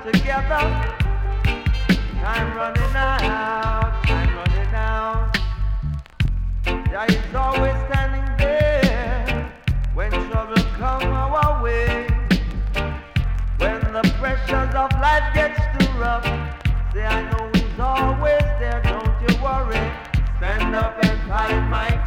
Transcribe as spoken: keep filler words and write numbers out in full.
together. Time running out, time running out. Jah is always standing there when trouble come our way. When the pressures of life gets too rough, say I know He's always there, don't you worry. Stand up and fight, my